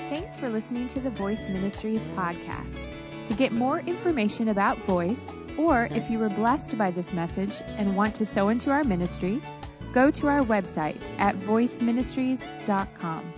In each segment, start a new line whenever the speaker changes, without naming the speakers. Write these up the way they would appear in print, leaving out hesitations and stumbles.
Thanks for listening to the Voice Ministries podcast. To get more information about Voice, or if you were blessed by this message and want to sow into our ministry, go to our website at voiceministries.com.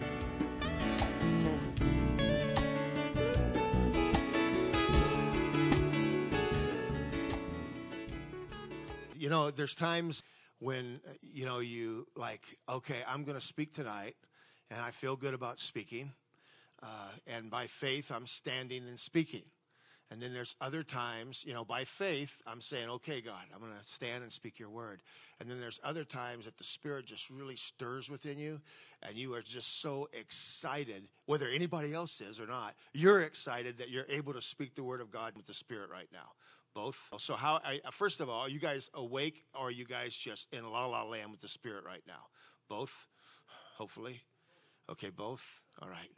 You know, there's times when, you like, okay, I'm going to speak tonight, and I feel good about speaking. And by faith, I'm standing and speaking. And then there's other times, by faith, I'm saying, okay, God, I'm going to stand and speak your word. And then there's other times that the Spirit just really stirs within you, and you are just so excited, whether anybody else is or not, you're excited that you're able to speak the word of God with the Spirit right now. Both. So first of all, are you guys awake, or are you guys just in la-la land with the Spirit right now? Both, hopefully. Okay, both? All right.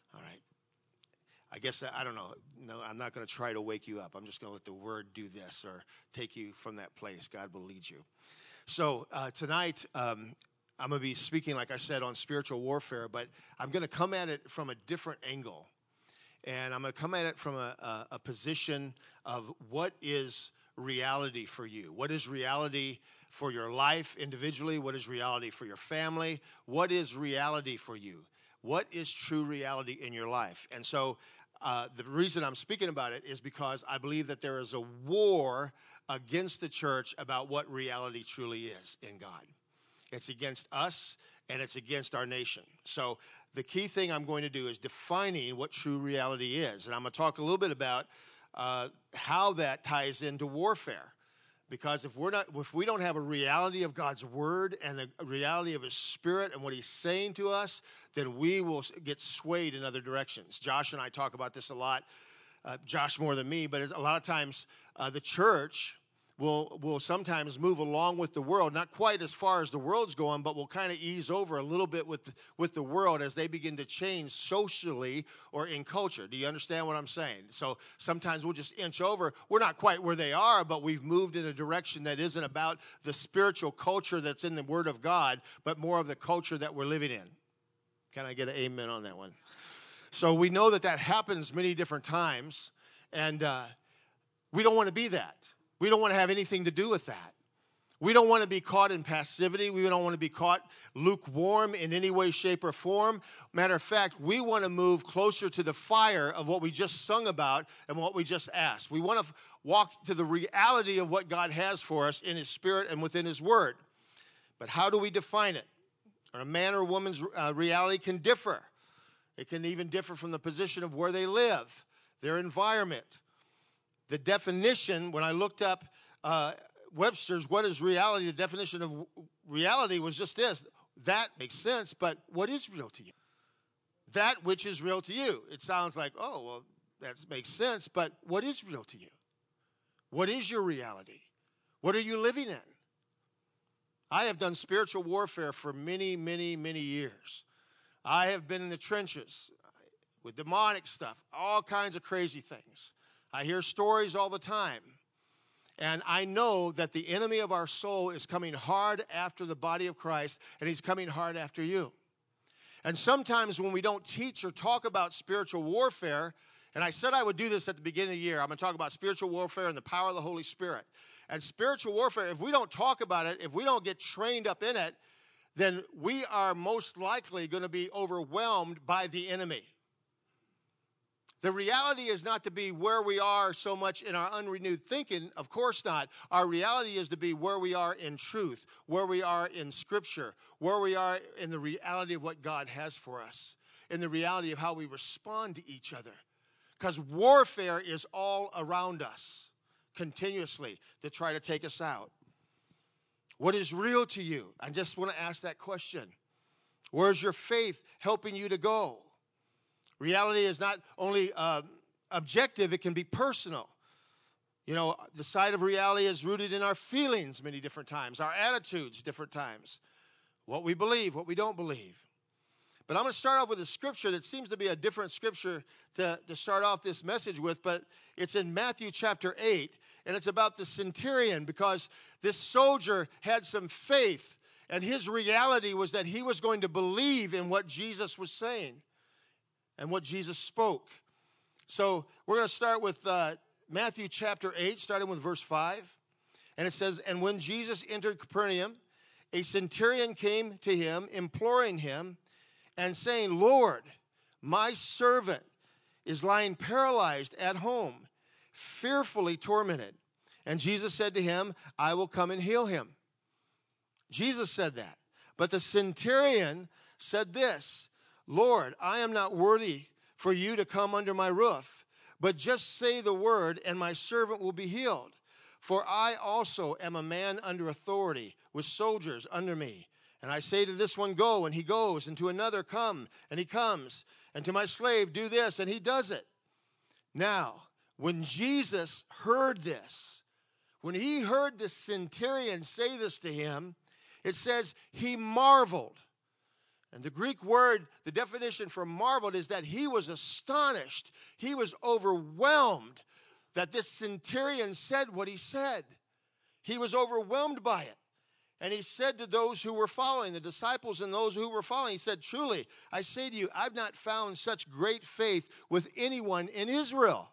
I guess, I don't know. No, I'm not going to try to wake you up. I'm just going to let the word do this or take you from that place. God will lead you. So tonight, I'm going to be speaking, like I said, on spiritual warfare, but I'm going to come at it from a different angle. And I'm going to come at it from a position of what is reality for you? What is reality for your life individually? What is reality for your family? What is reality for you? What is true reality in your life? And so the reason I'm speaking about it is because I believe that there is a war against the church about what reality truly is in God. It's against us, and it's against our nation. So the key thing I'm going to do is defining what true reality is. And I'm going to talk a little bit about how that ties into warfare. Because if we don't have a reality of God's word and the reality of his Spirit and what he's saying to us, then we will get swayed in other directions. Josh and I talk about this a lot. Josh more than me, but a lot of times the church will sometimes move along with the world, not quite as far as the world's going, but will kind of ease over a little bit with the world as they begin to change socially or in culture. Do you understand what I'm saying? So sometimes we'll just inch over. We're not quite where they are, but we've moved in a direction that isn't about the spiritual culture that's in the Word of God, but more of the culture that we're living in. Can I get an amen on that one? So we know that happens many different times, and we don't want to be that. We don't want to have anything to do with that. We don't want to be caught in passivity. We don't want to be caught lukewarm in any way, shape, or form. Matter of fact, we want to move closer to the fire of what we just sung about and what we just asked. We want to walk to the reality of what God has for us in his Spirit and within his word. But how do we define it? A man or woman's reality can differ. It can even differ from the position of where they live, their environment. The definition, when I looked up Webster's, what is reality? The definition of reality was just this. That makes sense, but what is real to you? That which is real to you. It sounds like, oh, well, that makes sense, but what is real to you? What is your reality? What are you living in? I have done spiritual warfare for many, many, many years. I have been in the trenches with demonic stuff, all kinds of crazy things. I hear stories all the time, and I know that the enemy of our soul is coming hard after the body of Christ, and he's coming hard after you. And sometimes when we don't teach or talk about spiritual warfare, and I said I would do this at the beginning of the year, I'm going to talk about spiritual warfare and the power of the Holy Spirit. And spiritual warfare, if we don't talk about it, if we don't get trained up in it, then we are most likely going to be overwhelmed by the enemy. The reality is not to be where we are so much in our unrenewed thinking. Of course not. Our reality is to be where we are in truth, where we are in Scripture, where we are in the reality of what God has for us, in the reality of how we respond to each other. Because warfare is all around us continuously to try to take us out. What is real to you? I just want to ask that question. Where's your faith helping you to go? Reality is not only objective, it can be personal. You know, the side of reality is rooted in our feelings many different times, our attitudes different times, what we believe, what we don't believe. But I'm going to start off with a scripture that seems to be a different scripture to start off this message with, but it's in Matthew chapter 8, and it's about the centurion, because this soldier had some faith, and his reality was that he was going to believe in what Jesus was saying. and what Jesus spoke. So we're going to start with Matthew chapter 8, starting with verse 5. And it says, "And when Jesus entered Capernaum, a centurion came to him, imploring him, and saying, 'Lord, my servant is lying paralyzed at home, fearfully tormented.' And Jesus said to him, 'I will come and heal him.' Jesus said that. But the centurion said this, 'Lord, I am not worthy for you to come under my roof, but just say the word, and my servant will be healed. For I also am a man under authority, with soldiers under me. And I say to this one, go, and he goes, and to another, come, and he comes, and to my slave, do this, and he does it.' Now, when Jesus heard this, when he heard the centurion say this to him, it says he marveled." And the Greek word, the definition for marveled is that he was astonished. He was overwhelmed that this centurion said what he said. He was overwhelmed by it. And he said to those who were following, the disciples and those who were following, he said, "Truly, I say to you, I've not found such great faith with anyone in Israel.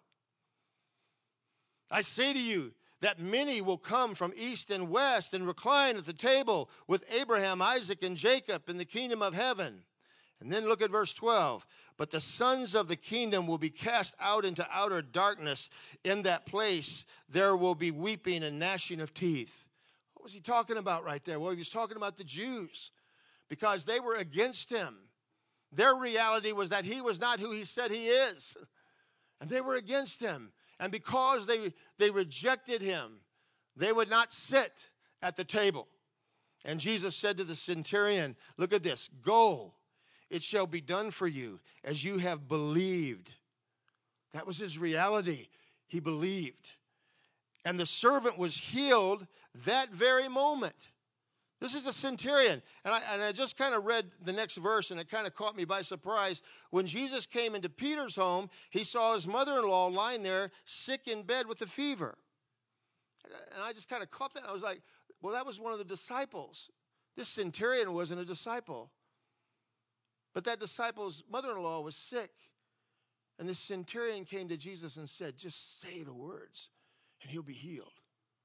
I say to you that many will come from east and west and recline at the table with Abraham, Isaac, and Jacob in the kingdom of heaven." And then look at verse 12. "But the sons of the kingdom will be cast out into outer darkness. In that place there will be weeping and gnashing of teeth." What was he talking about right there? Well, he was talking about the Jews, because they were against him. Their reality was that he was not who he said he is. And they were against him. And because they rejected him, they would not sit at the table. And Jesus said to the centurion, look at this, "Go, it shall be done for you as you have believed." That was his reality. He believed. And the servant was healed that very moment. This is a centurion. And I just kind of read the next verse, and it kind of caught me by surprise. When Jesus came into Peter's home, he saw his mother-in-law lying there sick in bed with a fever. And I just kind of caught that. I was like, well, that was one of the disciples. This centurion wasn't a disciple. But that disciple's mother-in-law was sick. And this centurion came to Jesus and said, "Just say the words, and he'll be healed."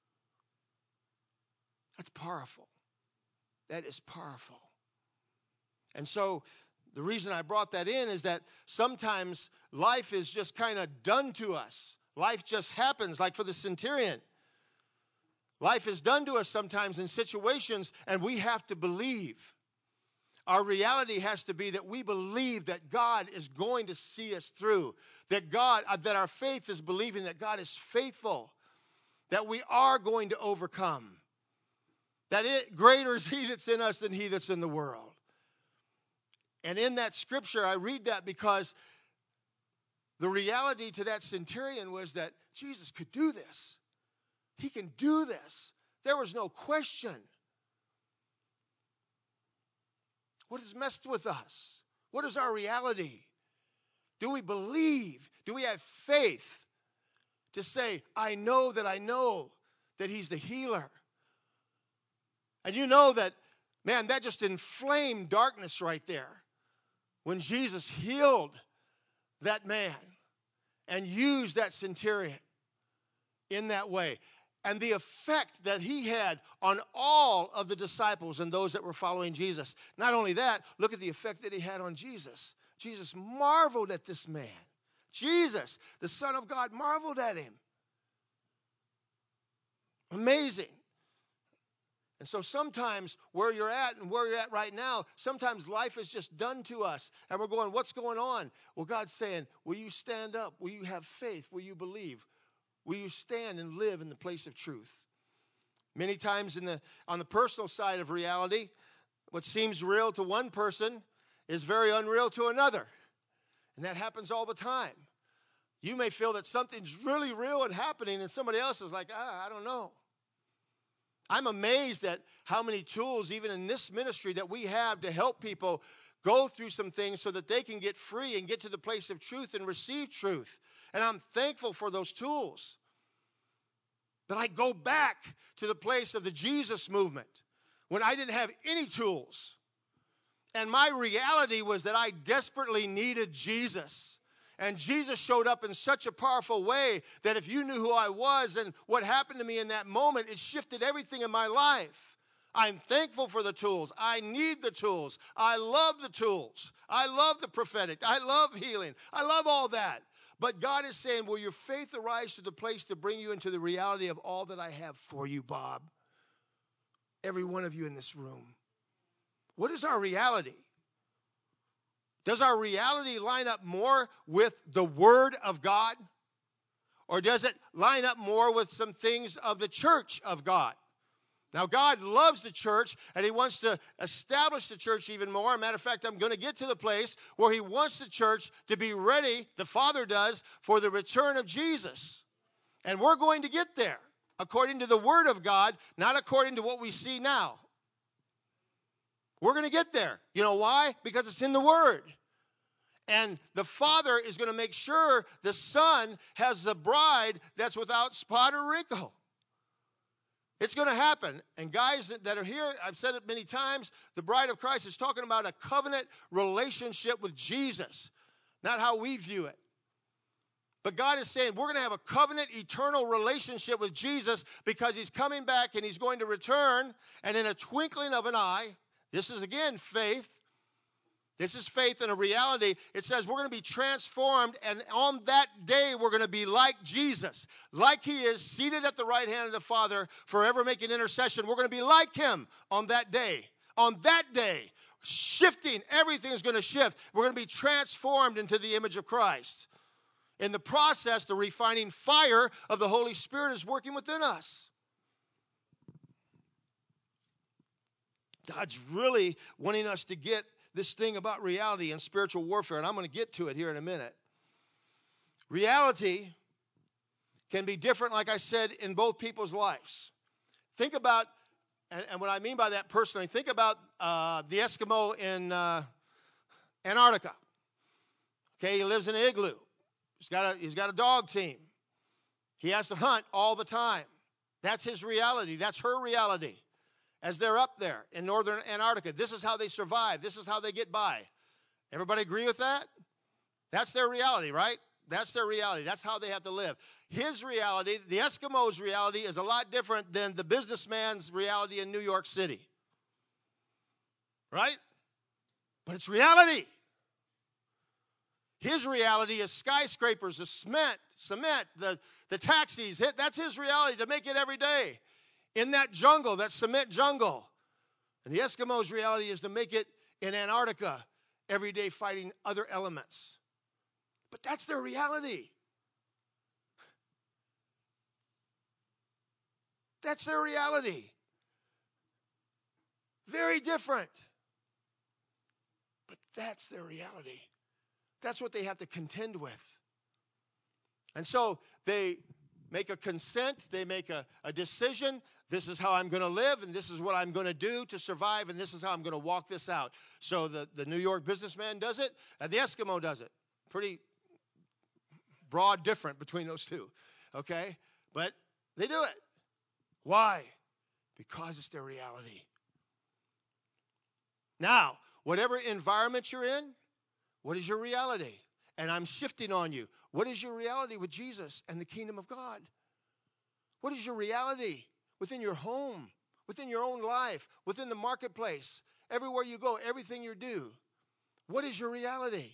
That's powerful. That is powerful. And so the reason I brought that in is that sometimes life is just kind of done to us. Life just happens, like for the centurion. Life is done to us sometimes in situations, and we have to believe. Our reality has to be that we believe that God is going to see us through, that our faith is believing that God is faithful, that we are going to overcome. That greater is he that's in us than he that's in the world. And in that scripture, I read that because the reality to that centurion was that Jesus could do this. He can do this. There was no question. What has messed with us? What is our reality? Do we believe? Do we have faith to say, I know that he's the healer? And you know that, man, that just inflamed darkness right there when Jesus healed that man and used that centurion in that way. And the effect that he had on all of the disciples and those that were following Jesus. Not only that, look at the effect that he had on Jesus. Jesus marveled at this man. Jesus, the Son of God, marveled at him. Amazing. And so sometimes where you're at and where you're at right now, sometimes life is just done to us. And we're going, what's going on? Well, God's saying, will you stand up? Will you have faith? Will you believe? Will you stand and live in the place of truth? Many times on the personal side of reality, what seems real to one person is very unreal to another. And that happens all the time. You may feel that something's really real and happening, and somebody else is like, I don't know. I'm amazed at how many tools, even in this ministry, that we have to help people go through some things so that they can get free and get to the place of truth and receive truth. And I'm thankful for those tools. But I go back to the place of the Jesus movement when I didn't have any tools. And my reality was that I desperately needed Jesus. And Jesus showed up in such a powerful way that if you knew who I was and what happened to me in that moment, it shifted everything in my life. I'm thankful for the tools. I need the tools. I love the tools. I love the prophetic. I love healing. I love all that. But God is saying, will your faith arise to the place to bring you into the reality of all that I have for you, Bob? Every one of you in this room. What is our reality? Does our reality line up more with the Word of God? Or does it line up more with some things of the church of God? Now, God loves the church, and He wants to establish the church even more. As a matter of fact, I'm going to get to the place where He wants the church to be ready, the Father does, for the return of Jesus. And we're going to get there, according to the Word of God, not according to what we see now. We're going to get there. You know why? Because it's in the Word. And the Father is going to make sure the Son has the bride that's without spot or wrinkle. It's going to happen. And guys that are here, I've said it many times, the bride of Christ is talking about a covenant relationship with Jesus, not how we view it. But God is saying we're going to have a covenant, eternal relationship with Jesus because He's coming back and He's going to return. And in a twinkling of an eye, this is again faith. This is faith and a reality. It says we're going to be transformed, and on that day we're going to be like Jesus. Like He is seated at the right hand of the Father, forever making intercession. We're going to be like Him on that day. On that day, shifting, everything is going to shift. We're going to be transformed into the image of Christ. In the process, the refining fire of the Holy Spirit is working within us. God's really wanting us to get this thing about reality and spiritual warfare, and I'm going to get to it here in a minute. Reality can be different, like I said, in both people's lives. Think about, and what I mean by that personally, think about the Eskimo in Antarctica. Okay, he lives in an igloo. He's got a dog team. He has to hunt all the time. That's his reality. That's her reality. As they're up there in northern Antarctica, this is how they survive. This is how they get by. Everybody agree with that? That's their reality, right? That's their reality. That's how they have to live. His reality, the Eskimo's reality, is a lot different than the businessman's reality in New York City. Right? But it's reality. His reality is skyscrapers, the cement, the taxis. That's his reality, to make it every day. In that jungle, that cement jungle. And the Eskimo's reality is to make it in Antarctica every day fighting other elements. But that's their reality. That's their reality. Very different. But that's their reality. That's what they have to contend with. And so they make a consent, they make a decision. This is how I'm going to live, and this is what I'm going to do to survive, and this is how I'm going to walk this out. So the New York businessman does it, and the Eskimo does it. Pretty broad difference between those two, okay? But they do it. Why? Because it's their reality. Now, whatever environment you're in, what is your reality? And I'm shifting on you. What is your reality with Jesus and the kingdom of God? What is your reality within your home, within your own life, within the marketplace, everywhere you go, everything you do? What is your reality?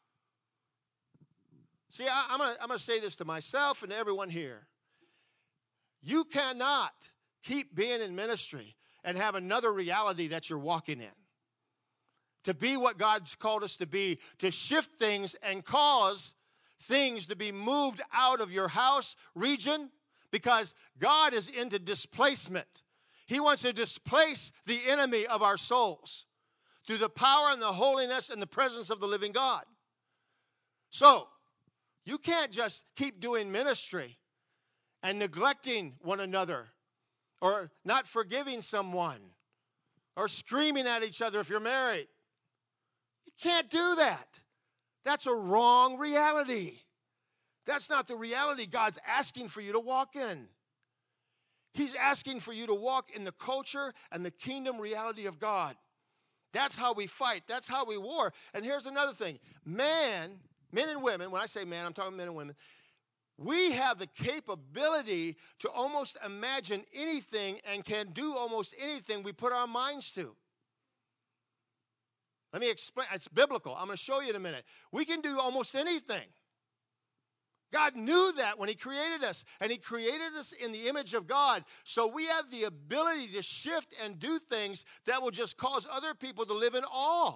See, I'm going to say this to myself and to everyone here. You cannot keep being in ministry and have another reality that you're walking in. To be what God's called us to be, to shift things and cause things to be moved out of your house, region, because God is into displacement. He wants to displace the enemy of our souls through the power and the holiness and the presence of the living God. So, you can't just keep doing ministry and neglecting one another or not forgiving someone or screaming at each other if you're married. You can't do that. That's a wrong reality. That's not the reality God's asking for you to walk in. He's asking for you to walk in the culture and the kingdom reality of God. That's how we fight. That's how we war. And here's another thing. Men and women, when I say man, I'm talking men and women, we have the capability to almost imagine anything and can do almost anything we put our minds to. Let me explain. It's biblical. I'm going to show you in a minute. We can do almost anything. God knew that when he created us, and he created us in the image of God. So we have the ability to shift and do things that will just cause other people to live in awe.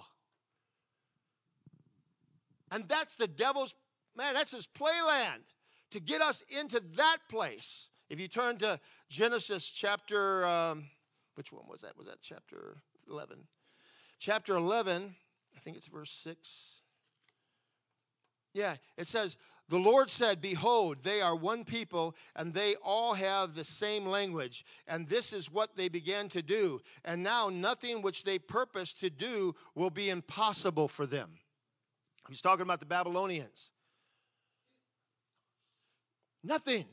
And that's the devil's, that's his playland, to get us into that place. If you turn to Genesis chapter, which one was that? Was that chapter 11? Chapter 11, I think it's verse 6. Yeah, it says, the Lord said, behold, they are one people, and they all have the same language. And this is what they began to do. And now nothing which they purpose to do will be impossible for them. He's talking about the Babylonians. Nothing.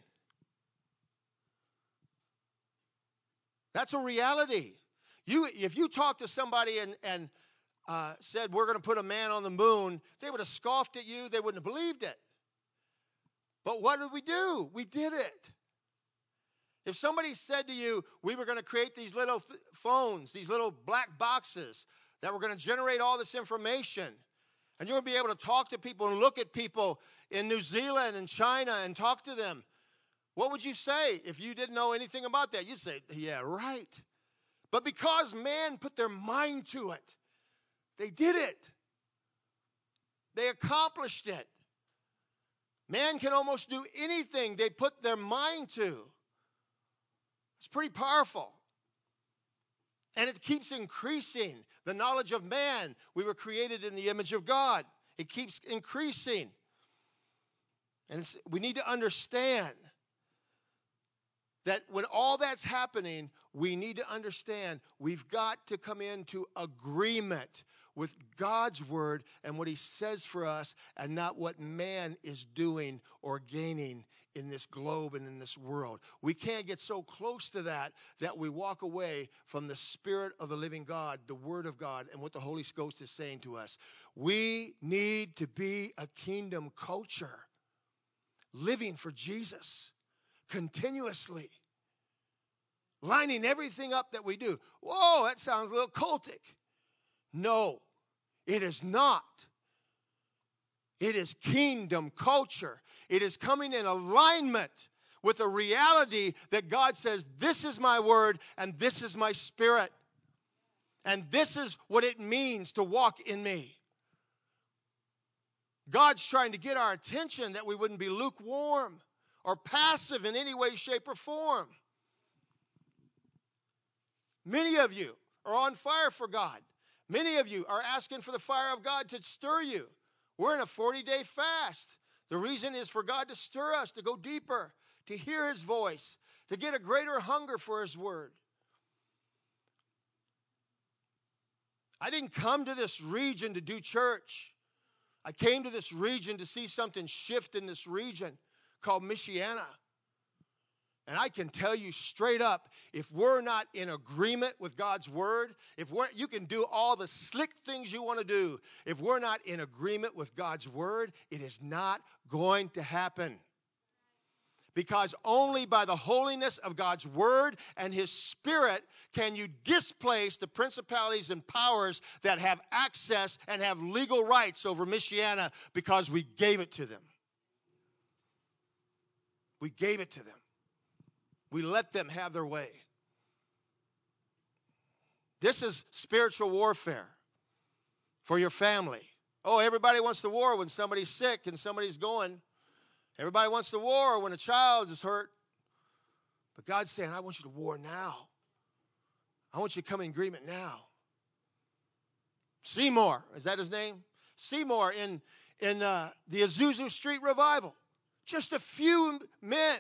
That's a reality. If you talk to somebody and said, we're going to put a man on the moon, they would have scoffed at you. They wouldn't have believed it. But what did we do? We did it. If somebody said to you, we were going to create these little phones, these little black boxes that were going to generate all this information, and you're going to be able to talk to people and look at people in New Zealand and China and talk to them, what would you say if you didn't know anything about that? You'd say, yeah, right. But because man put their mind to it, they did it. They accomplished it. Man can almost do anything they put their mind to. It's pretty powerful. And it keeps increasing. The knowledge of man, we were created in the image of God. It keeps increasing. And we need to understand that when all that's happening, we need to understand we've got to come into agreement with God's word and what he says for us, and not what man is doing or gaining in this globe and in this world. We can't get so close to that we walk away from the Spirit of the living God, the Word of God, and what the Holy Ghost is saying to us. We need to be a kingdom culture, living for Jesus continuously, lining everything up that we do. Whoa, that sounds a little cultic. No, it is not. It is kingdom culture. It is coming in alignment with the reality that God says, this is my word and this is my spirit. And this is what it means to walk in me. God's trying to get our attention that we wouldn't be lukewarm or passive in any way, shape, or form. Many of you are on fire for God. Many of you are asking for the fire of God to stir you. We're in a 40-day fast. The reason is for God to stir us, to go deeper, to hear his voice, to get a greater hunger for his word. I didn't come to this region to do church. I came to this region to see something shift in this region called Michiana. And I can tell you straight up, if we're not in agreement with God's word, you can do all the slick things you want to do. If we're not in agreement with God's word, it is not going to happen. Because only by the holiness of God's word and his spirit can you displace the principalities and powers that have access and have legal rights over Michiana, because we gave it to them. We gave it to them. We let them have their way. This is spiritual warfare for your family. Oh, everybody wants the war when somebody's sick and somebody's going. Everybody wants the war when a child is hurt. But God's saying, I want you to war now. I want you to come in agreement now. Seymour, is that his name? Seymour in the Azusa Street revival. Just a few men.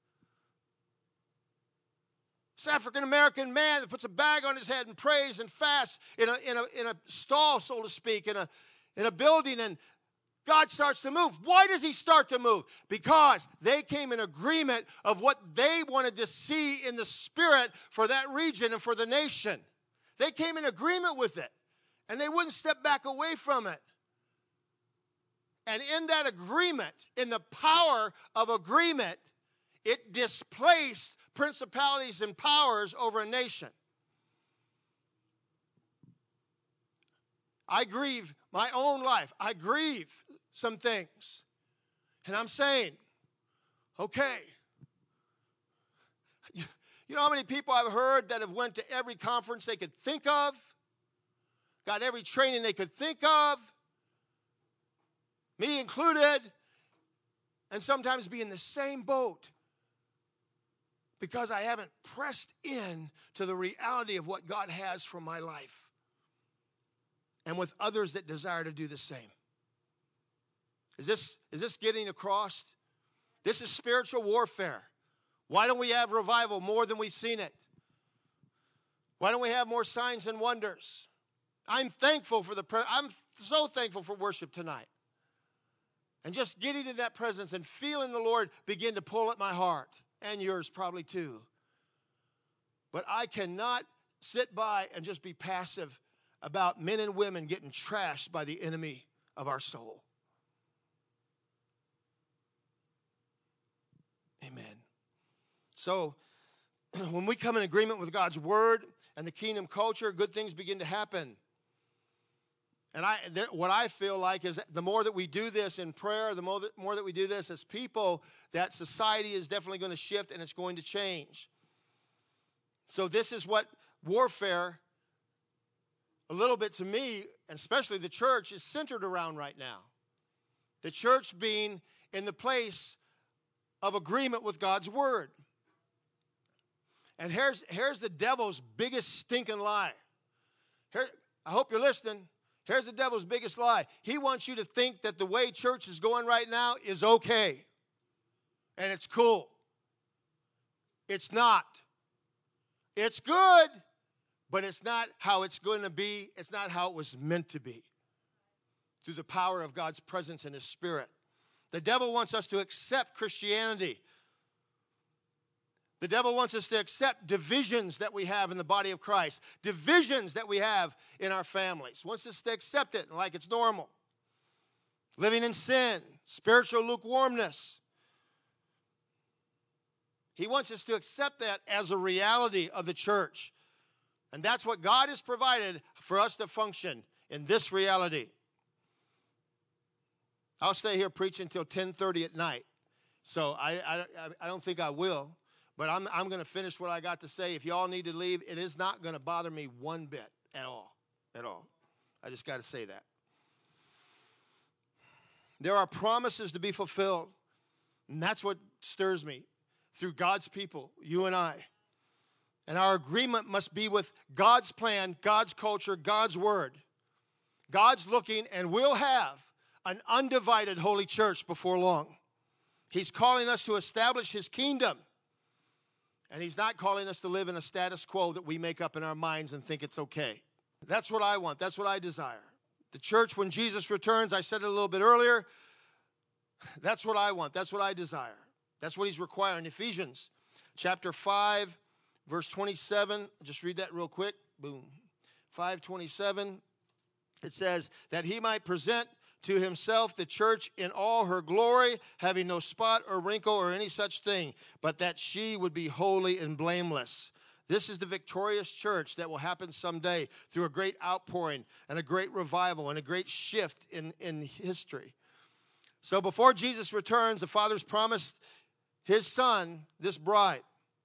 This African-American man that puts a bag on his head and prays and fasts in a stall, so to speak, in a building, and God starts to move. Why does he start to move? Because they came in agreement of what they wanted to see in the spirit for that region and for the nation. They came in agreement with it. And they wouldn't step back away from it. And in that agreement, in the power of agreement, it displaced principalities and powers over a nation. I grieve my own life. I grieve some things. And I'm saying, okay. You know how many people I've heard that have went to every conference they could think of, got every training they could think of, me included, and sometimes be in the same boat because I haven't pressed in to the reality of what God has for my life, and with others that desire to do the same. Is this getting across? This is spiritual warfare. Why don't we have revival more than we've seen it? Why don't we have more signs and wonders? I'm thankful for I'm so thankful for worship tonight. And just getting in that presence and feeling the Lord begin to pull at my heart, and yours probably too. But I cannot sit by and just be passive about men and women getting trashed by the enemy of our soul. Amen. So, when we come in agreement with God's word and the kingdom culture, good things begin to happen. And what I feel like is the more that we do this in prayer, the more that we do this as people, that society is definitely going to shift and it's going to change. So this is what warfare, a little bit to me, and especially the church, is centered around right now. The church being in the place of agreement with God's word. And here's the devil's biggest stinking lie. I hope you're listening. Here's the devil's biggest lie. He wants you to think that the way church is going right now is okay. And it's cool. It's not. It's good, but it's not how it's going to be. It's not how it was meant to be. Through the power of God's presence and His Spirit. The devil wants us to accept Christianity. The devil wants us to accept divisions that we have in the body of Christ, divisions that we have in our families. Wants us to accept it like it's normal. Living in sin, spiritual lukewarmness. He wants us to accept that as a reality of the church. And that's what God has provided for us to function in this reality. I'll stay here preaching until 10:30 at night. So I don't think I will. But I'm going to finish what I got to say. If y'all need to leave, it is not going to bother me one bit at all. At all. I just got to say that. There are promises to be fulfilled. And that's what stirs me through God's people, you and I. And our agreement must be with God's plan, God's culture, God's word. God's looking and will have an undivided holy church before long. He's calling us to establish His kingdom. And He's not calling us to live in a status quo that we make up in our minds and think it's okay. That's what I want. That's what I desire. The church, when Jesus returns, I said it a little bit earlier, that's what I want. That's what I desire. That's what He's requiring. Ephesians chapter 5, verse 27. Just read that real quick. Boom. 5:27. It says, that He might present to Himself the church in all her glory, having no spot or wrinkle or any such thing, but that she would be holy and blameless. This is the victorious church that will happen someday through a great outpouring and a great revival and a great shift in history. So before Jesus returns, the Father's promised His Son this bride.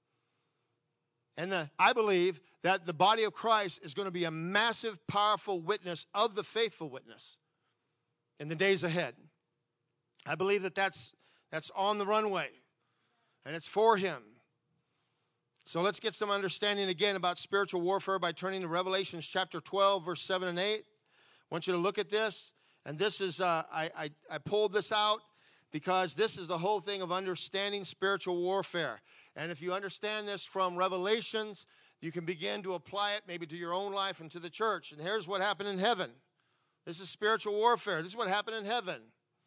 And I believe that the body of Christ is going to be a massive, powerful witness of the faithful witness in the days ahead. I believe that that's on the runway, and it's for Him. So let's get some understanding again about spiritual warfare by turning to Revelation chapter 12, verse 7 and 8. I want you to look at this, and this is, I pulled this out because this is the whole thing of understanding spiritual warfare. And if you understand this from Revelations, you can begin to apply it maybe to your own life and to the church. And here's what happened in heaven. This is spiritual warfare. This is what happened in heaven.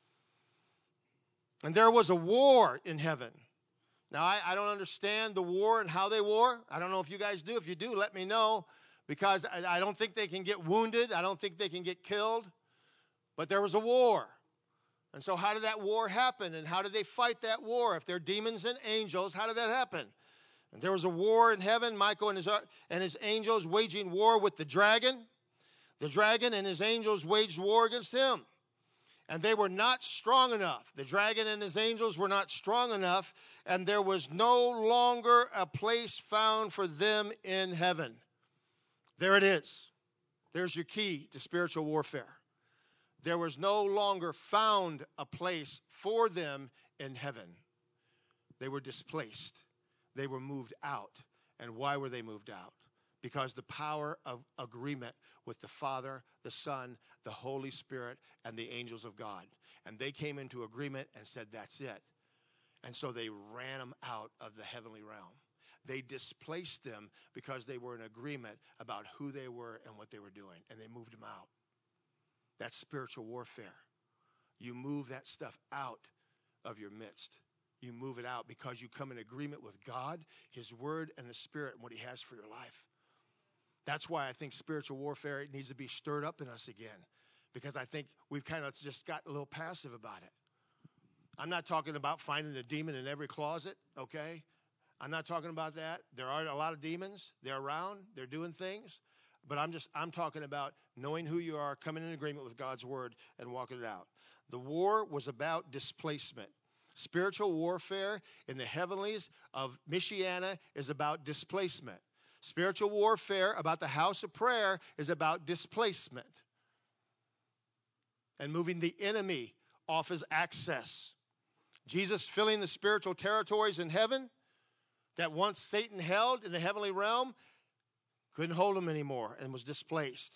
And there was a war in heaven. Now, I don't understand the war and how they war. I don't know if you guys do. If you do, let me know. because I don't think they can get wounded. I don't think they can get killed. But there was a war. And so how did that war happen? And how did they fight that war? If they're demons and angels, how did that happen? And there was a war in heaven, Michael and his angels waging war with the dragon. The dragon and his angels waged war against him. And they were not strong enough. The dragon and his angels were not strong enough, and there was no longer a place found for them in heaven. There it is. There's your key to spiritual warfare. There was no longer found a place for them in heaven. They were displaced. They were moved out. And why were they moved out? Because the power of agreement with the Father, the Son, the Holy Spirit, and the angels of God. And they came into agreement and said, that's it. And so they ran them out of the heavenly realm. They displaced them because they were in agreement about who they were and what they were doing. And they moved them out. That's spiritual warfare. You move that stuff out of your midst. You move it out because you come in agreement with God, His Word, and the Spirit, and what He has for your life. That's why I think spiritual warfare needs to be stirred up in us again, because I think we've kind of just got a little passive about it. I'm not talking about finding a demon in every closet, okay? I'm not talking about that. There are a lot of demons. They're around. They're doing things. But I'm talking about knowing who you are, coming in agreement with God's Word, and walking it out. The war was about displacement. Spiritual warfare in the heavenlies of Michiana is about displacement. Spiritual warfare about the house of prayer is about displacement and moving the enemy off his access. Jesus filling the spiritual territories in heaven that once Satan held in the heavenly realm, couldn't hold him anymore and was displaced.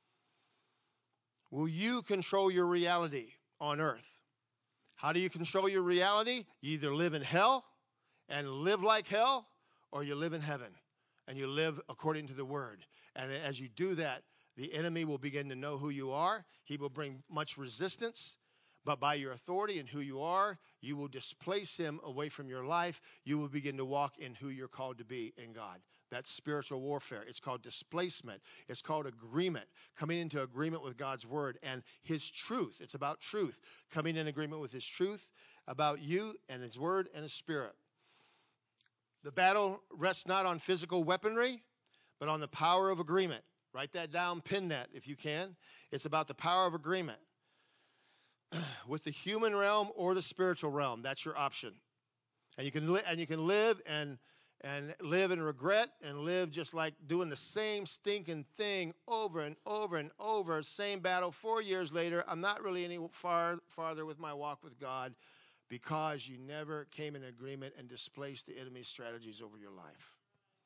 Will you control your reality on earth? How do you control your reality? You either live in hell and live like hell, or you live in heaven and you live according to the Word. And as you do that, the enemy will begin to know who you are. He will bring much resistance. But by your authority and who you are, you will displace him away from your life. You will begin to walk in who you're called to be in God. That's spiritual warfare. It's called displacement. It's called agreement, coming into agreement with God's Word and His truth. It's about truth, coming in agreement with His truth about you and His Word and His Spirit. The battle rests not on physical weaponry, but on the power of agreement. Write that down, pin that if you can. It's about the power of agreement with the human realm or the spiritual realm. That's your option. And you can live and live in regret and live just like doing the same stinking thing over and over and over. Same battle 4 years later. I'm not really any farther with my walk with God because you never came in agreement and displaced the enemy's strategies over your life.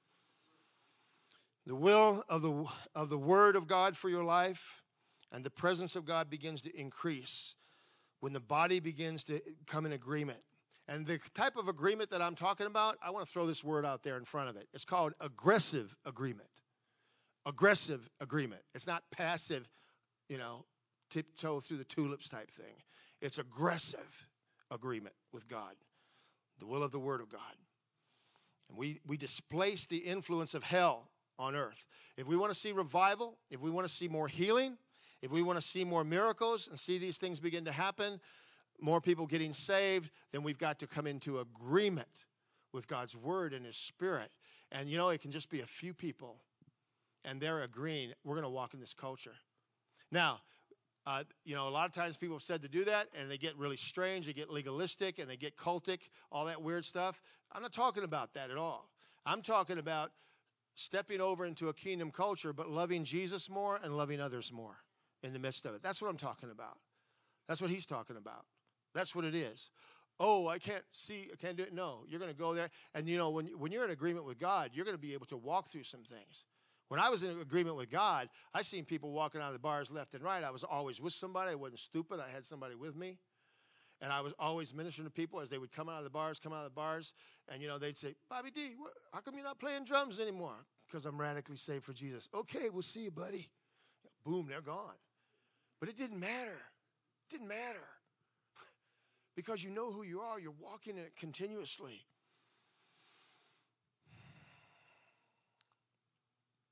The will of the Word of God for your life and the presence of God begins to increase when the body begins to come in agreement. And the type of agreement that I'm talking about, I want to throw this word out there in front of it. It's called aggressive agreement. Aggressive agreement. It's not passive, tiptoe through the tulips type thing. It's aggressive agreement with God, the will of the Word of God. And we displace the influence of hell on earth. If we want to see revival, if we want to see more healing, if we want to see more miracles and see these things begin to happen, more people getting saved, then we've got to come into agreement with God's Word and His Spirit. And, it can just be a few people, and they're agreeing, we're going to walk in this culture. Now, a lot of times people have said to do that, and they get really strange, they get legalistic, and they get cultic, all that weird stuff. I'm not talking about that at all. I'm talking about stepping over into a kingdom culture, but loving Jesus more and loving others more in the midst of it. That's what I'm talking about. That's what He's talking about. That's what it is. Oh, I can't do it. No, you're going to go there. And, when you're in agreement with God, you're going to be able to walk through some things. When I was in agreement with God, I seen people walking out of the bars left and right. I was always with somebody. I wasn't stupid. I had somebody with me. And I was always ministering to people as they would come out of the bars. And, they'd say, Bobby D, how come you're not playing drums anymore? Because I'm radically saved for Jesus. Okay, we'll see you, buddy. Boom, they're gone. But it didn't matter. It didn't matter. Because you know who you are. You're walking in it continuously.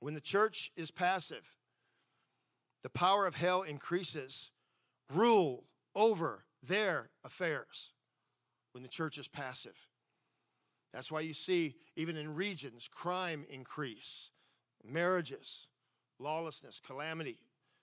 When the church is passive, the power of hell increases. Rule over their affairs when the church is passive. That's why you see, even in regions, crime increase, marriages, lawlessness, calamity,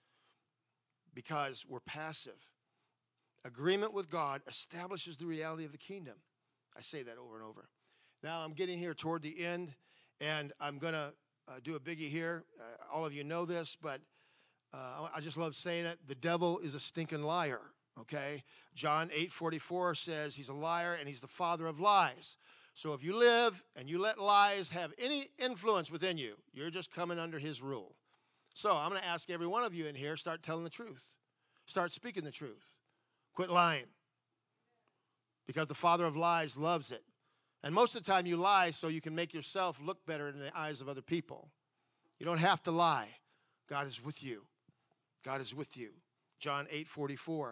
because we're passive. Agreement with God establishes the reality of the kingdom. I say that over and over. Now, I'm getting here toward the end, and I'm going to do a biggie here. All of you know this, but I just love saying it. The devil is a stinking liar, okay? John 8:44 says he's a liar and he's the father of lies. So if you live and you let lies have any influence within you, you're just coming under his rule. So I'm going to ask every one of you in here, start telling the truth. Start speaking the truth. Quit lying. Because the father of lies loves it. And most of the time you lie so you can make yourself look better in the eyes of other people. You don't have to lie. God is with you. God is with you. John 8:44.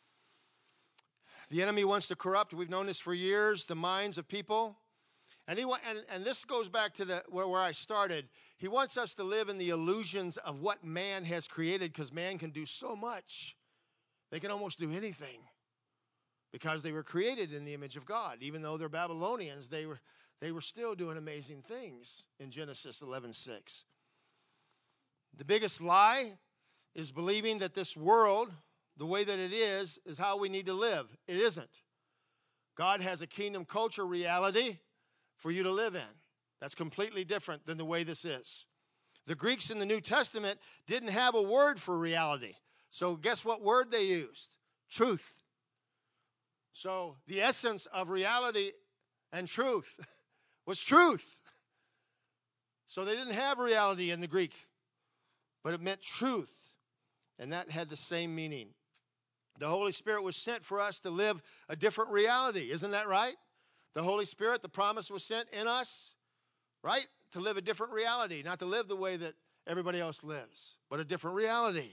The enemy wants to corrupt, we've known this for years, the minds of people. And this goes back to where I started. He wants us to live in the illusions of what man has created, because man can do so much. They can almost do anything because they were created in the image of God. Even though they're Babylonians, they were still doing amazing things in Genesis 11:6. The biggest lie is believing that this world, the way that it is how we need to live. It isn't. God has a kingdom culture reality for you to live in. That's completely different than the way this is. The Greeks in the New Testament didn't have a word for reality. So guess what word they used? Truth. So the essence of reality and truth was truth. So they didn't have reality in the Greek, but it meant truth. And that had the same meaning. The Holy Spirit was sent for us to live a different reality. Isn't that right? The Holy Spirit, the promise was sent in us, right? To live a different reality, not to live the way that everybody else lives, but a different reality.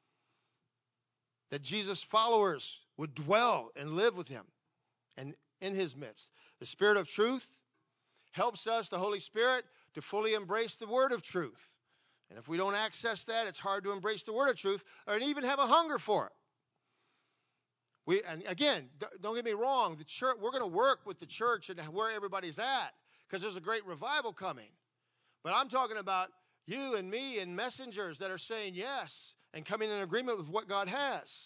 That Jesus' followers would dwell and live with him and in his midst. The Spirit of truth helps us, the Holy Spirit, to fully embrace the word of truth. And if we don't access that, it's hard to embrace the word of truth or even have a hunger for it. And again, don't get me wrong, the church, we're going to work with the church and where everybody's at, because there's a great revival coming. But I'm talking about you and me and messengers that are saying yes and coming in agreement with what God has.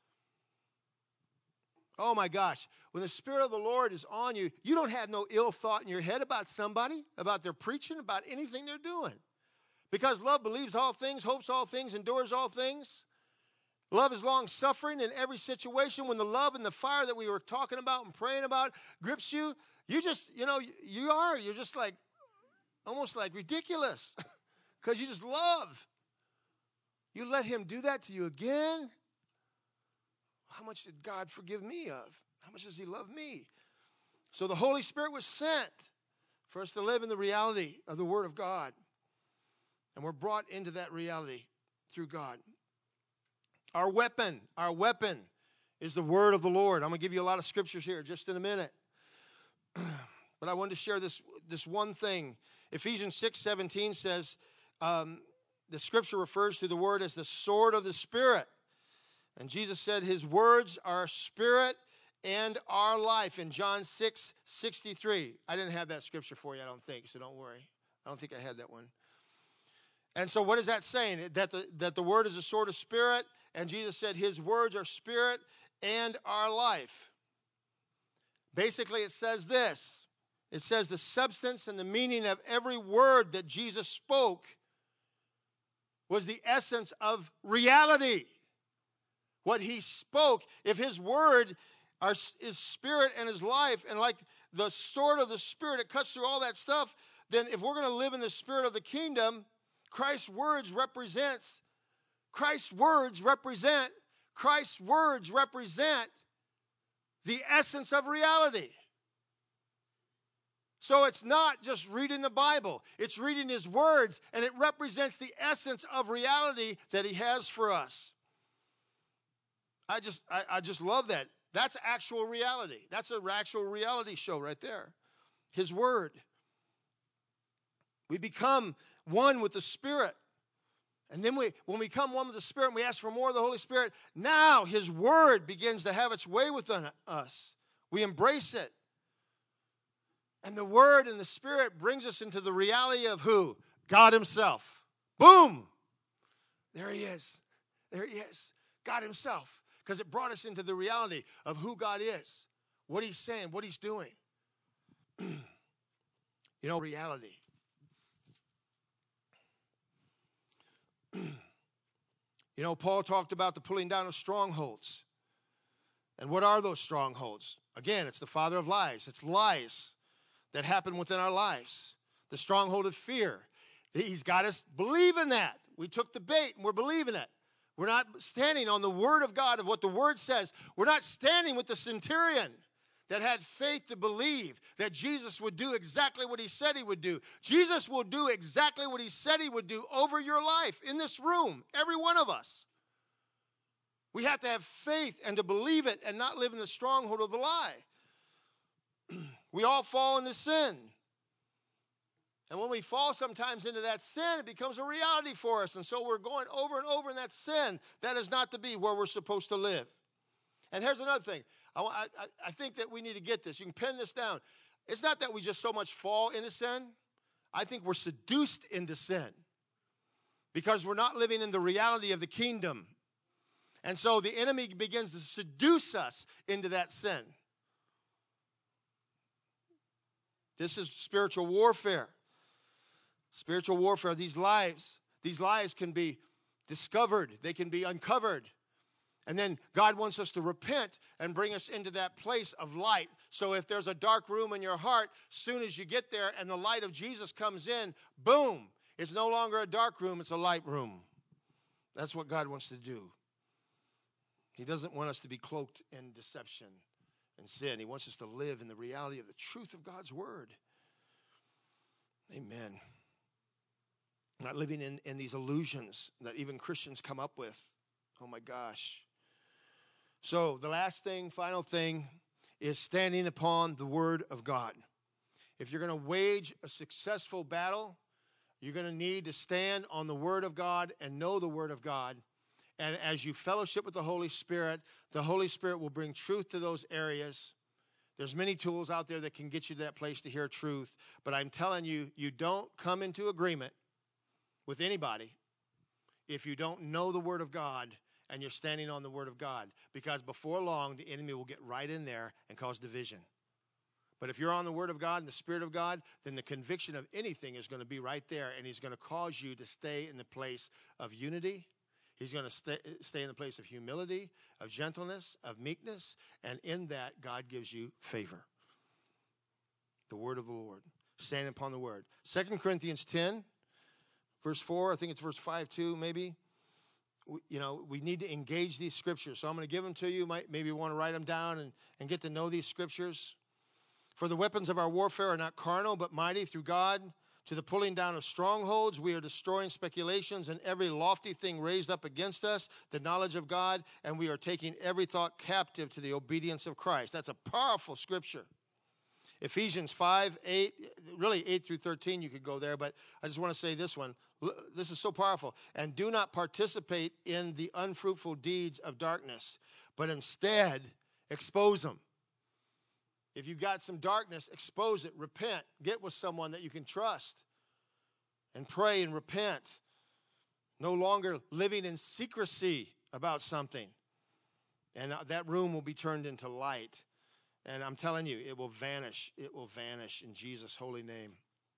Oh my gosh, when the Spirit of the Lord is on you, you don't have no ill thought in your head about somebody, about their preaching, about anything they're doing. Because love believes all things, hopes all things, endures all things. Love is long-suffering in every situation. When the love and the fire that we were talking about and praying about grips you, you just, you're just like, almost like ridiculous. Because you just love. You let him do that to you again? How much did God forgive me of? How much does he love me? So the Holy Spirit was sent for us to live in the reality of the Word of God. And we're brought into that reality through God. Our weapon is the word of the Lord. I'm going to give you a lot of scriptures here just in a minute. But I wanted to share this one thing. Ephesians 6:17 says, the scripture refers to the word as the sword of the Spirit. And Jesus said his words are spirit and our life in John 6:63. I didn't have that scripture for you, I don't think, so don't worry. I don't think I had that one. And so what is that saying? That the word is a sword of spirit, and Jesus said his words are spirit and our life. Basically, it says this. It says the substance and the meaning of every word that Jesus spoke was the essence of reality. What he spoke, if his word is spirit and his life, and like the sword of the Spirit, it cuts through all that stuff, then if we're going to live in the spirit of the kingdom, Christ's words represent the essence of reality. So it's not just reading the Bible. It's reading his words, and it represents the essence of reality that he has for us. I just love that. That's actual reality. That's an actual reality show right there. His word. We become one with the Spirit. And then when we become one with the Spirit and we ask for more of the Holy Spirit, now His Word begins to have its way within us. We embrace it. And the Word and the Spirit brings us into the reality of who? God Himself. Boom! There He is. There He is. God Himself. Because it brought us into the reality of who God is, what He's saying, what He's doing. Reality. Paul talked about the pulling down of strongholds. And what are those strongholds? Again, it's the father of lies. It's lies that happen within our lives. The stronghold of fear. He's got us believing that. We took the bait and we're believing it. We're not standing on the Word of God, of what the Word says. We're not standing with the centurion that had faith to believe that Jesus would do exactly what He said He would do. Jesus will do exactly what He said He would do over your life, in this room, every one of us. We have to have faith and to believe it and not live in the stronghold of the lie. We all fall into sin. And when we fall sometimes into that sin, it becomes a reality for us. And so we're going over and over in that sin. That is not to be where we're supposed to live. And here's another thing. I think that we need to get this. You can pen this down. It's not that we just so much fall into sin. I think we're seduced into sin because we're not living in the reality of the kingdom. And so the enemy begins to seduce us into that sin. This is spiritual warfare. Spiritual warfare, these lies can be discovered. They can be uncovered. And then God wants us to repent and bring us into that place of light. So if there's a dark room in your heart, soon as you get there and the light of Jesus comes in, boom, it's no longer a dark room, it's a light room. That's what God wants to do. He doesn't want us to be cloaked in deception and sin. He wants us to live in the reality of the truth of God's Word. Amen. Not living in these illusions that even Christians come up with. Oh my gosh. So the last thing, final thing, is standing upon the Word of God. If you're going to wage a successful battle, you're going to need to stand on the Word of God and know the Word of God. And as you fellowship with the Holy Spirit will bring truth to those areas. There's many tools out there that can get you to that place to hear truth. But I'm telling you, you don't come into agreement with anybody if you don't know the Word of God and you're standing on the Word of God. Because before long, the enemy will get right in there and cause division. But if you're on the Word of God and the Spirit of God, then the conviction of anything is going to be right there, and He's going to cause you to stay in the place of unity. He's going to stay in the place of humility, of gentleness, of meekness, and in that, God gives you favor. The Word of the Lord. Stand upon the Word. 2 Corinthians 10, verse 4, I think it's verse 5 too, maybe. We need to engage these scriptures. So I'm going to give them to you. Maybe you want to write them down and get to know these scriptures. For the weapons of our warfare are not carnal, but mighty through God to the pulling down of strongholds. We are destroying speculations and every lofty thing raised up against us, the knowledge of God, and we are taking every thought captive to the obedience of Christ. That's a powerful scripture. Ephesians 5, 8, really 8 through 13, you could go there, but I just want to say this one. This is so powerful. And do not participate in the unfruitful deeds of darkness, but instead expose them. If you've got some darkness, expose it, repent, get with someone that you can trust, and pray and repent. No longer living in secrecy about something. And that room will be turned into light. And I'm telling you, it will vanish. It will vanish in Jesus' holy name.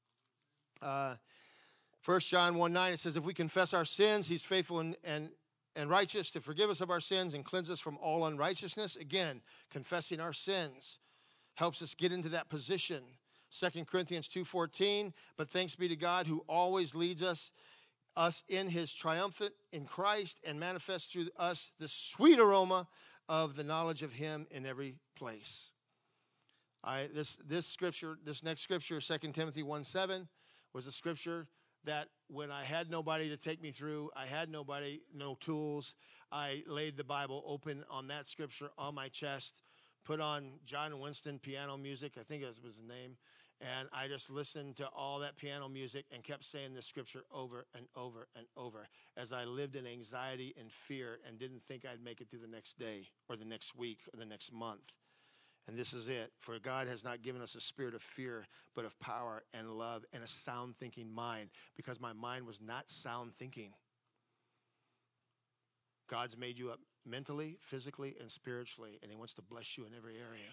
1 John 1:9, it says, if we confess our sins, He's faithful and righteous to forgive us of our sins and cleanse us from all unrighteousness. Again, confessing our sins helps us get into that position. 2 Corinthians 2:14, but thanks be to God who always leads us in His triumphant in Christ and manifests through us the sweet aroma of the knowledge of Him in every place. This next scripture, 2 Timothy 1:7, was a scripture that when I had nobody to take me through, I had no tools, I laid the Bible open on that scripture on my chest, put on John Winston piano music, I think that was his name, And I just listened to all that piano music and kept saying this scripture over and over and over as I lived in anxiety and fear and didn't think I'd make it through the next day or the next week or the next month. And this is it. For God has not given us a spirit of fear, but of power and love and a sound thinking mind, because my mind was not sound thinking. God's made you up mentally, physically, and spiritually, and he wants to bless you in every area.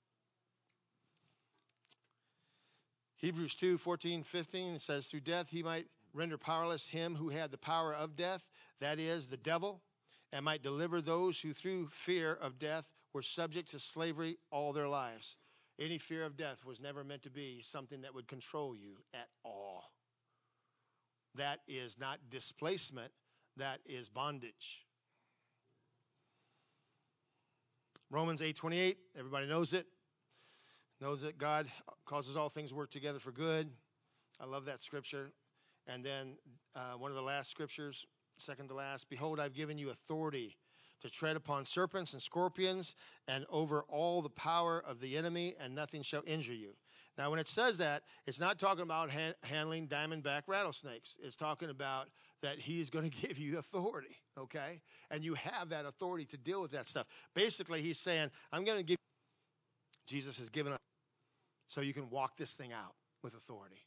Hebrews 2:14-15 says, through death he might render powerless him who had the power of death, that is, the devil, and might deliver those who through fear of death were subject to slavery all their lives. Any fear of death was never meant to be something that would control you at all. That is not displacement, that is bondage. Romans 8:28, everybody knows it. Knows that God causes all things to work together for good. I love that scripture. And then one of the last scriptures, second to last, behold, I've given you authority to tread upon serpents and scorpions and over all the power of the enemy, and nothing shall injure you. Now, when it says that, it's not talking about handling diamondback rattlesnakes. It's talking about that he's going to give you authority, okay? And you have that authority to deal with that stuff. Basically, he's saying, I'm going to give Jesus has given us so you can walk this thing out with authority.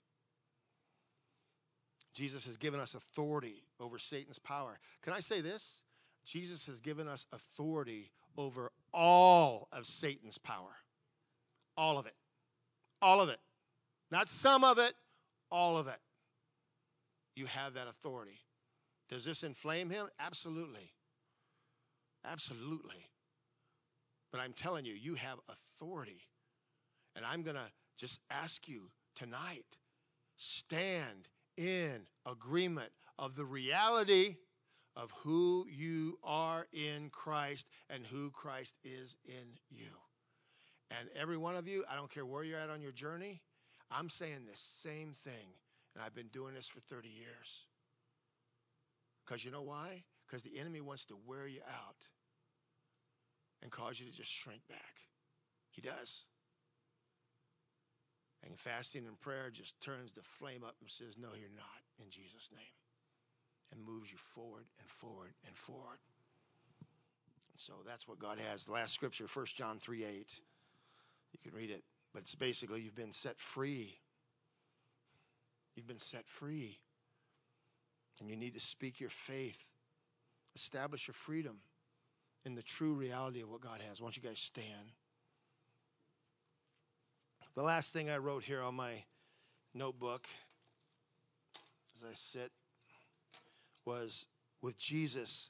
Jesus has given us authority over Satan's power. Can I say this? Jesus has given us authority over all of Satan's power. All of it. All of it. Not some of it, all of it. You have that authority. Does this inflame him? Absolutely. Absolutely. But I'm telling you, you have authority. And I'm going to just ask you tonight, stand in agreement of the reality of who you are in Christ and who Christ is in you. And every one of you, I don't care where you're at on your journey, I'm saying the same thing. And I've been doing this for 30 years. Because you know why? Because the enemy wants to wear you out and cause you to just shrink back. He does. And fasting and prayer just turns the flame up and says, no, you're not, in Jesus' name. And moves you forward and forward and forward. And so that's what God has. The last scripture, 1 John 3:8. You can read it. But it's basically you've been set free. You've been set free. And you need to speak your faith. Establish your freedom in the true reality of what God has. Why don't you guys stand? The last thing I wrote here on my notebook as I sit was with Jesus,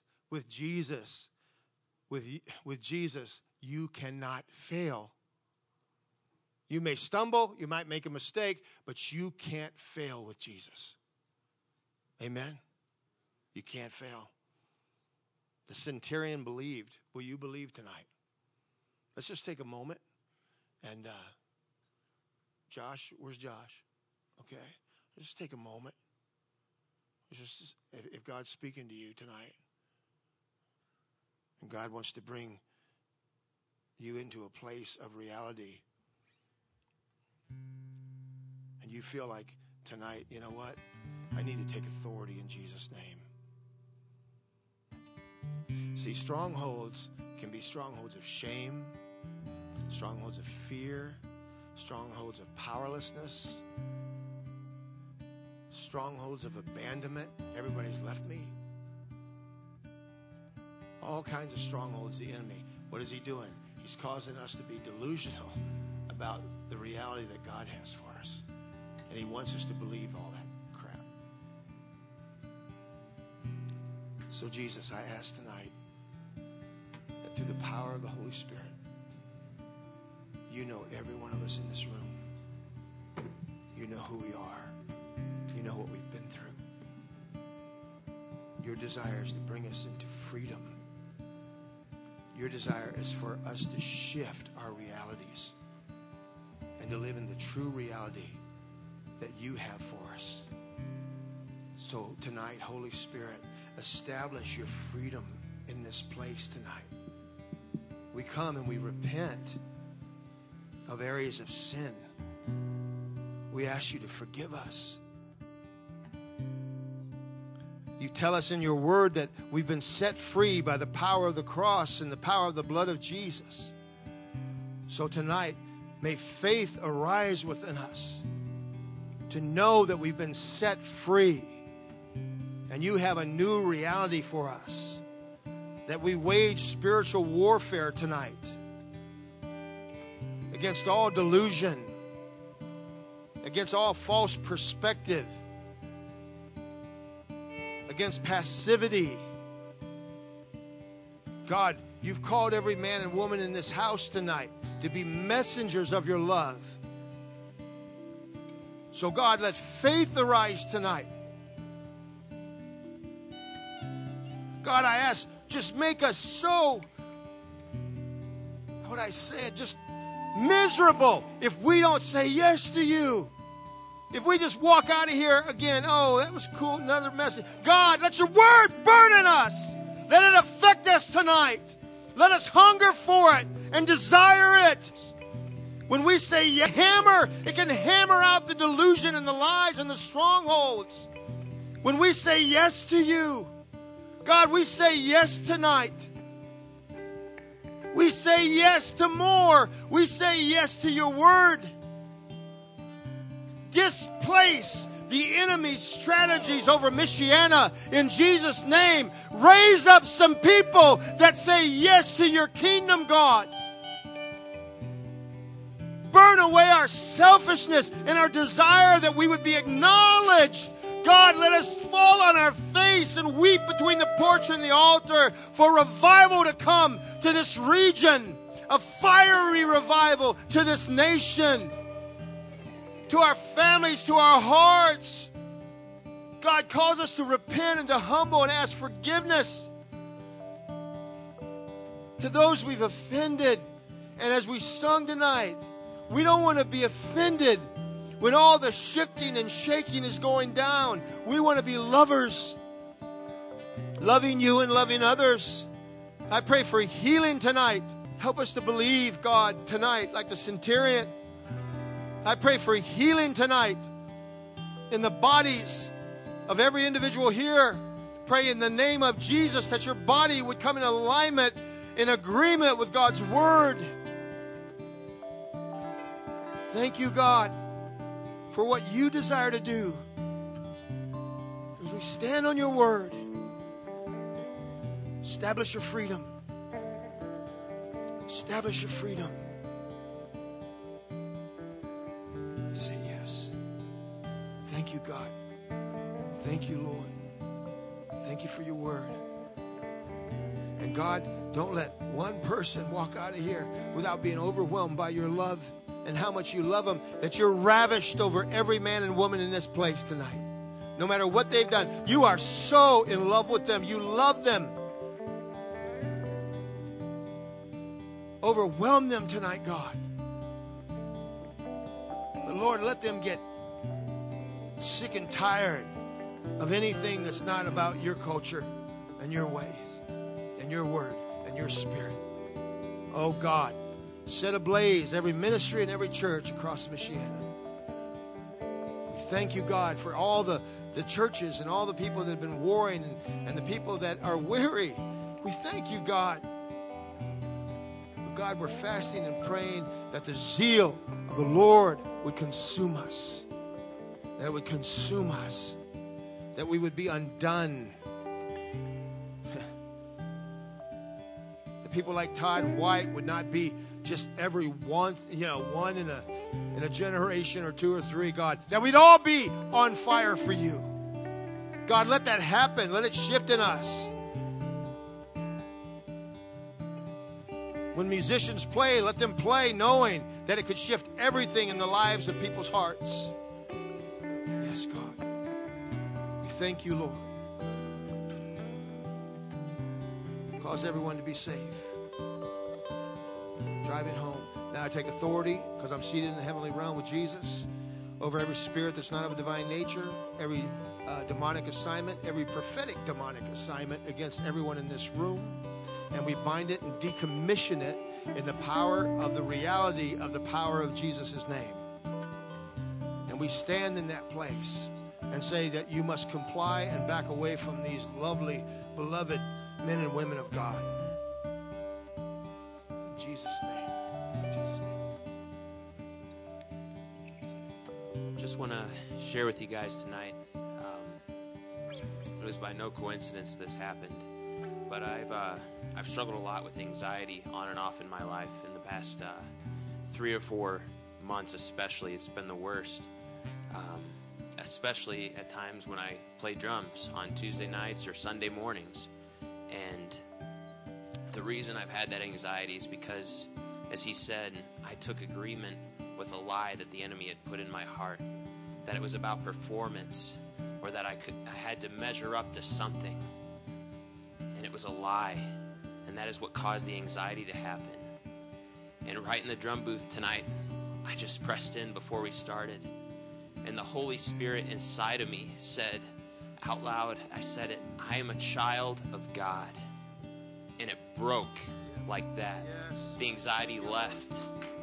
you cannot fail. You may stumble, you might make a mistake, but you can't fail with Jesus. Amen? You can't fail. The centurion believed. Will you believe tonight? Let's just take a moment and Josh, where's Josh? Okay, let's just take a moment. Just if God's speaking to you tonight, and God wants to bring you into a place of reality, and you feel like tonight, you know what? I need to take authority in Jesus' name. See, strongholds can be strongholds of shame, strongholds of fear, strongholds of powerlessness, strongholds of abandonment. Everybody's left me. All kinds of strongholds, the enemy. What is he doing? He's causing us to be delusional about the reality that God has for us. And he wants us to believe all that crap. So Jesus, I ask tonight that through the power of the Holy Spirit, you know every one of us in this room. You know who we are. You know what we've been through. Your desire is to bring us into freedom. Your desire is for us to shift our realities and to live in the true reality that you have for us. So tonight, Holy Spirit, establish your freedom in this place tonight. We come and we repent of areas of sin. we ask you to forgive us. You tell us in your word that we've been set free by the power of the cross and the power of the blood of Jesus. So tonight, may faith arise within us to know that we've been set free and you have a new reality for us, that we wage spiritual warfare tonight against all delusion, against all false perspective, against passivity. God, you've called every man and woman in this house tonight to be messengers of your love. So God, let faith arise tonight. God, I ask, just make us so, how would I say it, just miserable if we don't say yes to you. If we just walk out of here again, oh, that was cool, another message. God, let your word burn in us. Let it affect us tonight. Let us hunger for it and desire it. When we say hammer, it can hammer out the delusion and the lies and the strongholds. When we say yes to you, God, we say yes tonight. We say yes to more. We say yes to your word. Displace the enemy's strategies over Michiana in Jesus' name. Raise up some people that say yes to your kingdom, God. Burn away our selfishness and our desire that we would be acknowledged. God, let us fall on our face and weep between the porch and the altar for revival to come to this region, a fiery revival to this nation, to our families, to our hearts. God calls us to repent and to humble and ask forgiveness to those we've offended. And as we sung tonight, we don't want to be offended when all the shifting and shaking is going down. We want to be lovers, loving you and loving others. I pray for healing tonight. Help us to believe, God, tonight, like the centurion. I pray for healing tonight in the bodies of every individual here. Pray in the name of Jesus that your body would come in alignment, in agreement with God's word. Thank you, God, for what you desire to do. As we stand on your word, establish your freedom. Establish your freedom. Say yes. Thank you, God. Thank you, Lord. Thank you for your word. And God, don't let one person walk out of here without being overwhelmed by your love and how much you love them, that you're ravished over every man and woman in this place tonight. No matter what they've done, you are so in love with them. You love them. Overwhelm them tonight, God. But Lord, let them get sick and tired of anything that's not about your culture and your ways and your word and your spirit. Oh God, set ablaze every ministry and every church across Michiana. We thank you, God, for all the churches and all the people that have been warring and the people that are weary. We thank you, God. But God, we're fasting and praying that the zeal of the Lord would consume us. That it would consume us. That we would be undone. That people like Todd White would not be just every one in a generation or two or three, God. That we'd all be on fire for you. God, let that happen. Let it shift in us. When musicians play, let them play knowing that it could shift everything in the lives of people's hearts. Yes, God. We thank you, Lord. Cause everyone to be safe. Driving home. Now I take authority, because I'm seated in the heavenly realm with Jesus, over every spirit that's not of a divine nature, every demonic assignment, every prophetic demonic assignment against everyone in this room. And we bind it and decommission it in the power of the reality of the power of Jesus' name. And we stand in that place and say that you must comply and back away from these lovely, beloved men and women of God. In Jesus' name. In Jesus' name.
Just want to share with you guys tonight. It was by no coincidence this happened, but I've struggled a lot with anxiety on and off in my life in the past 3 or 4 months, especially. It's been the worst, especially at times when I play drums on Tuesday nights or Sunday mornings. And the reason I've had that anxiety is because, as he said, I took agreement with a lie that the enemy had put in my heart, that it was about performance, or that I had to measure up to something. And it was a lie, and that is what caused the anxiety to happen. And right in the drum booth tonight, I just pressed in before we started, and the Holy Spirit inside of me said out loud, I said it, I am a child of God. And it broke like that. The anxiety left.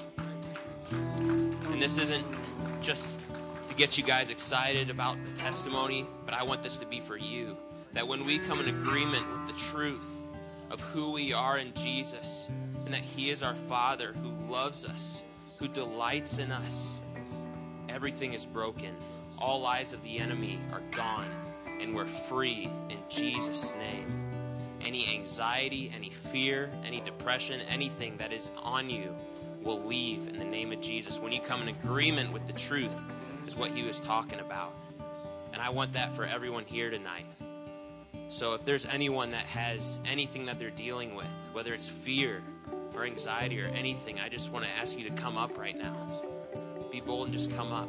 And this isn't just to get you guys excited about the testimony, but I want this to be for you. That when we come in agreement with the truth of who we are in Jesus, and that He is our Father who loves us, who delights in us, everything is broken. All lies of the enemy are gone, and we're free in Jesus' name. Any anxiety, any fear, any depression, anything that is on you will leave in the name of Jesus. When you come in agreement with the truth, is what he was talking about. And I want that for everyone here tonight. So if there's anyone that has anything that they're dealing with, whether it's fear or anxiety or anything, I just want to ask you to come up right now. Be bold and just come up.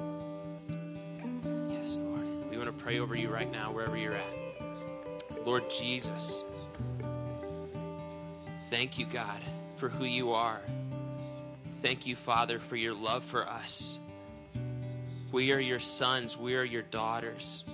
Yes, Lord. We want to pray over you right now, wherever you're at. Lord Jesus, thank you, God, for who you are. Thank you, Father, for your love for us. We are your sons. We are your daughters.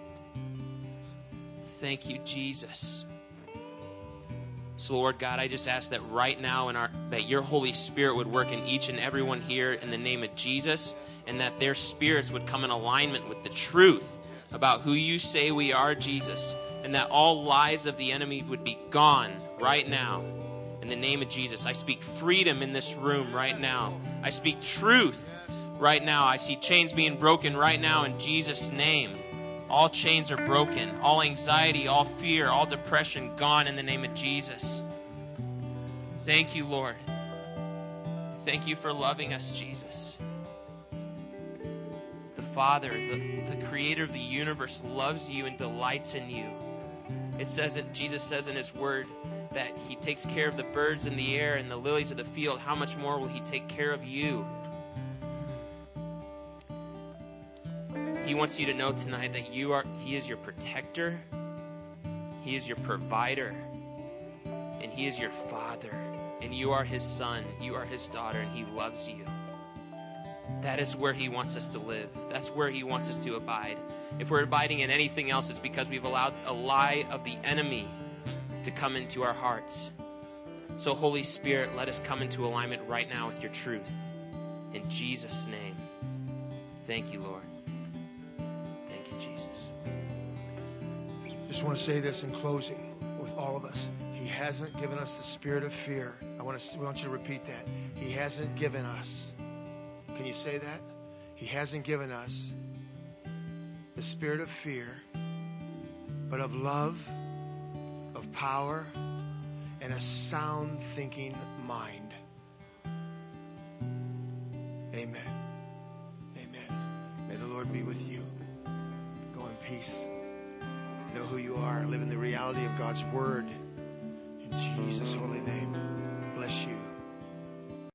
Thank you, Jesus. So, Lord God, I just ask that right now that your Holy Spirit would work in each and every one here in the name of Jesus, and that their spirits would come in alignment with the truth about who you say we are, Jesus, and that all lies of the enemy would be gone right now. In the name of Jesus, I speak freedom in this room right now. I speak truth right now. I see chains being broken right now in Jesus' name. All chains are broken. All anxiety, all fear, all depression gone in the name of Jesus. Thank you, Lord. Thank you for loving us, Jesus. The Father, the creator of the universe, loves you and delights in you. Jesus says in his word that he takes care of the birds in the air and the lilies of the field. How much more will he take care of you? He wants you to know tonight that he is your protector, he is your provider, and he is your Father. And you are his son, you are his daughter, and he loves you. That is where he wants us to live. That's where he wants us to abide. If we're abiding in anything else, it's because we've allowed a lie of the enemy to come into our hearts. So Holy Spirit, let us come into alignment right now with your truth. In Jesus' name. Thank you, Lord. Thank you, Jesus.
Just want to say this in closing with all of us. He hasn't given us the spirit of fear. We want you to repeat that. He hasn't given us. Can you say that? He hasn't given us the spirit of fear, but of love, of power, and a sound thinking mind. Amen. Amen. May the Lord be with you. Go in peace. Know who you are. Live in the reality of God's word. In Jesus' holy name. Bless you.